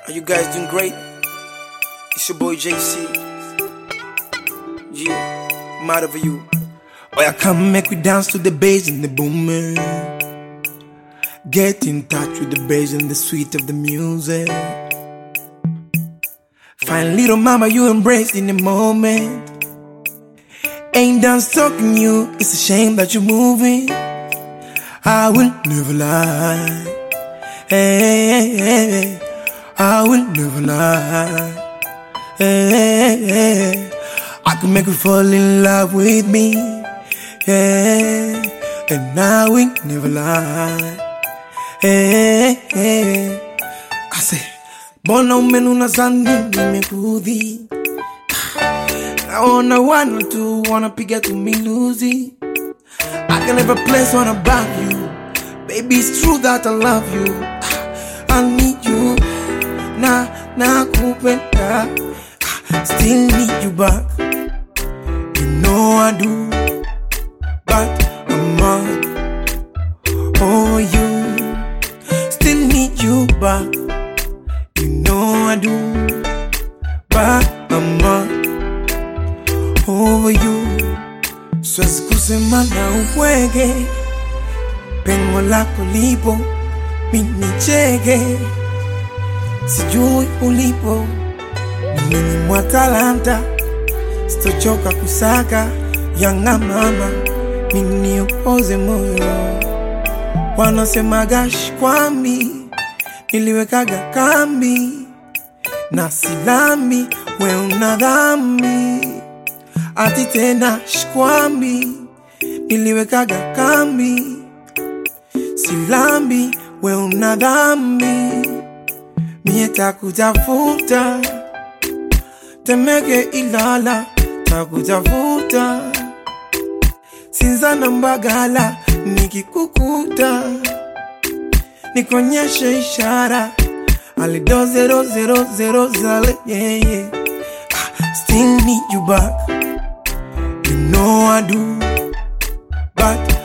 Are you guys doing great? It's your boy JC. Yeah, I'm out of you. Oh yeah, come make we dance to the bass and the booming. Get in touch with the bass and the sweet of the music. Find little mama you embrace in the moment. Ain't done stalking you, it's a shame that you're moving. I will never lie. Hey, I will never lie. Hey, I can make you fall in love with me. Yeah, and I will never lie. Hey, I say, bona umenuna sana nimekudhi. Naona one or two wanna piga to me losing. I can never place one above you. Baby, it's true that I love you. I need you. Na kupenda. Still need you back. You know I do. But I'm on. Oh, you. Still need you back. You know I do. But I'm on. Over you. Siwezi kusema na uwege. Pengo lako lipo, mimi chege. Sijui ulipo, mimi mwa talanta. Sitochoka kusaka, yanga mama, mimi upoze moyo. Wanasemaga shikwambi, niliwekaga kambi. Na silami, we una dhambi. Ati tena shikwambi, niliwekaga kambi. Silambi, we una dhambi. Mie takutafuta, Temeke Ilala, takutafuta. Sinzana Mbagala, nikikukuta. Nikonyeshe ishara, alido 000 zale, yeah. Still need you back, you know I do. But